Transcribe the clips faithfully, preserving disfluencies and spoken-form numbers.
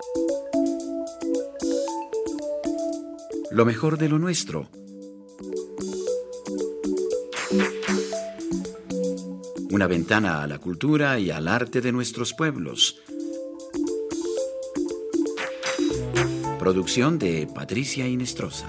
Lo mejor de lo nuestro. Una ventana a la cultura y al arte de nuestros pueblos. Producción de Patricia Inestrosa.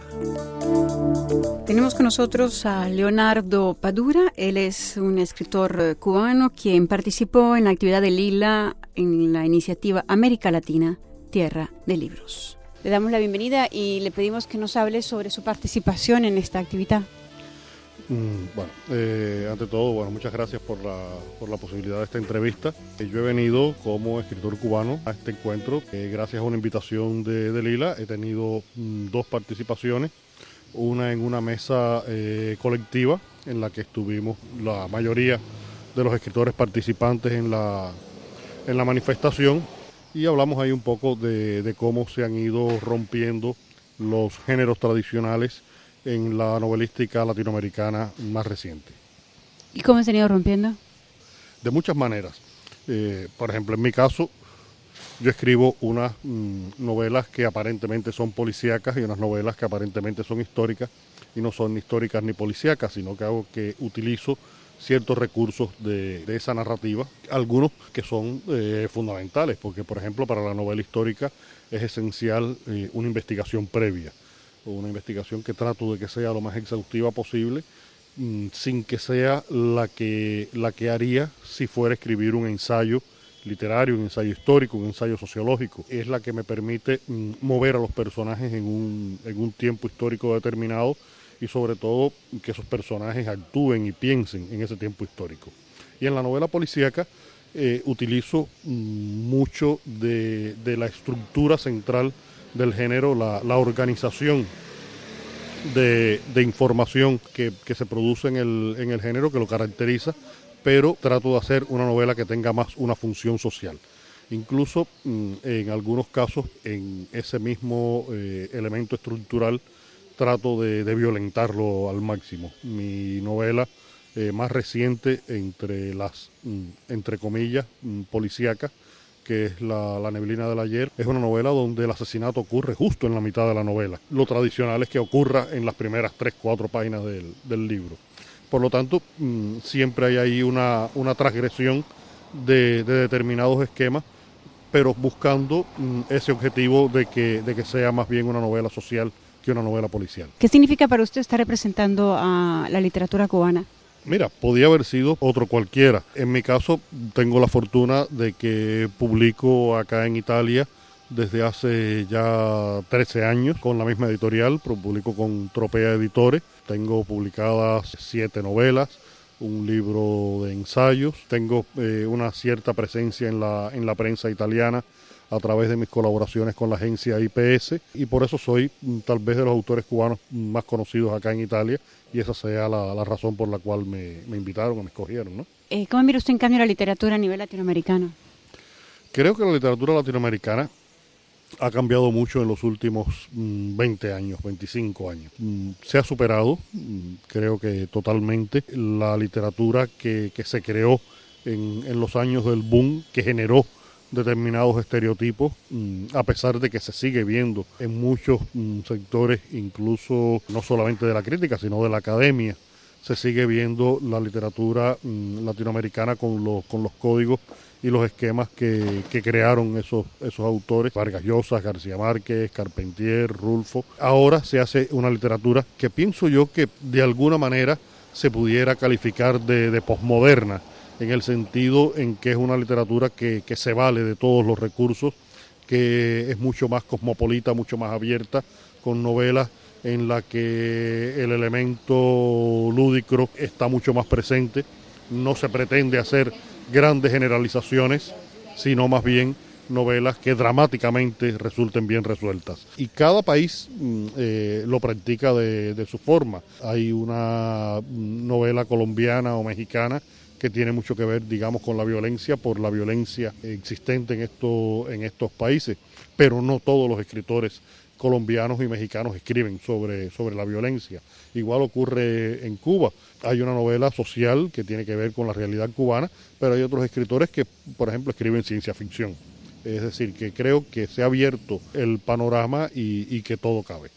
Tenemos con nosotros a Leonardo Padura. Él es un escritor cubano quien participó en la actividad de Lila en la iniciativa América Latina, Tierra de Libros. Le damos la bienvenida y le pedimos que nos hable sobre su participación en esta actividad. Mm, bueno, eh, ante todo, bueno, muchas gracias por la, por la posibilidad de esta entrevista. Yo he venido como escritor cubano a este encuentro. Eh, gracias a una invitación de, de Lila he tenido mm, dos participaciones. Una en una mesa eh, colectiva en la que estuvimos la mayoría de los escritores participantes en la, en la manifestación y hablamos ahí un poco de, de cómo se han ido rompiendo los géneros tradicionales en la novelística latinoamericana más reciente. ¿Y cómo se han ido rompiendo? De muchas maneras. Eh, por ejemplo, en mi caso, yo escribo unas mmm, novelas que aparentemente son policíacas y unas novelas que aparentemente son históricas y no son ni históricas ni policíacas, sino que hago que utilizo ciertos recursos de, de esa narrativa, algunos que son eh, fundamentales, porque por ejemplo para la novela histórica es esencial eh, una investigación previa, una investigación que trato de que sea lo más exhaustiva posible, mmm, sin que sea la que, la que haría si fuera a escribir un ensayo literario, un ensayo histórico, un ensayo sociológico. Es la que me permite mm, mover a los personajes en un, en un tiempo histórico determinado y sobre todo que esos personajes actúen y piensen en ese tiempo histórico. Y en la novela policíaca eh, utilizo mm, mucho de, de la estructura central del género, la, la organización de, de información que, que se produce en el, en el género, que lo caracteriza, pero trato de hacer una novela que tenga más una función social. Incluso mm, en algunos casos, en ese mismo eh, elemento estructural, trato de, de violentarlo al máximo. Mi novela eh, más reciente, entre las, mm, entre comillas, mm, policíacas, que es la, la neblina del ayer, es una novela donde el asesinato ocurre justo en la mitad de la novela. Lo tradicional es que ocurra en las primeras tres, cuatro páginas del, del libro. Por lo tanto, mmm, siempre hay ahí una, una transgresión de, de determinados esquemas, pero buscando mmm, ese objetivo de que, de que sea más bien una novela social que una novela policial. ¿Qué significa para usted estar representando a la literatura cubana? Mira, podía haber sido otro cualquiera. En mi caso, tengo la fortuna de que publico acá en Italia desde hace ya trece años con la misma editorial, publico con Tropea Editores. Tengo publicadas siete novelas, un libro de ensayos, tengo eh, una cierta presencia en la, en la prensa italiana a través de mis colaboraciones con la agencia I P S y por eso soy tal vez de los autores cubanos más conocidos acá en Italia y esa sea la, la razón por la cual me, me invitaron o me escogieron, ¿no? Eh, ¿Cómo mira usted en cambio la literatura a nivel latinoamericano? Creo que la literatura latinoamericana ha cambiado mucho en los últimos mm, veinte años, veinticinco años. Mm, se ha superado, mm, creo que totalmente, la literatura que, que se creó en, en los años del boom, que generó determinados estereotipos, mm, a pesar de que se sigue viendo en muchos mm, sectores, incluso no solamente de la crítica, sino de la academia, se sigue viendo la literatura mm, latinoamericana con los, con los códigos y los esquemas que, que crearon esos, esos autores, Vargas Llosa, García Márquez, Carpentier, Rulfo. Ahora se hace una literatura que pienso yo que de alguna manera se pudiera calificar de, de posmoderna, en el sentido en que es una literatura que, que se vale de todos los recursos, que es mucho más cosmopolita, mucho más abierta, con novelas en la que el elemento lúdico está mucho más presente. No se pretende hacer grandes generalizaciones, sino más bien novelas que dramáticamente resulten bien resueltas. Y cada país eh, lo practica de, de su forma. Hay una novela colombiana o mexicana que tiene mucho que ver, digamos, con la violencia, por la violencia existente en, esto, en estos países, pero no todos los escritores colombianos y mexicanos escriben sobre, sobre la violencia. Igual ocurre en Cuba. Hay una novela social que tiene que ver con la realidad cubana, pero hay otros escritores que, por ejemplo, escriben ciencia ficción. Es decir, que creo que se ha abierto el panorama y, y que todo cabe.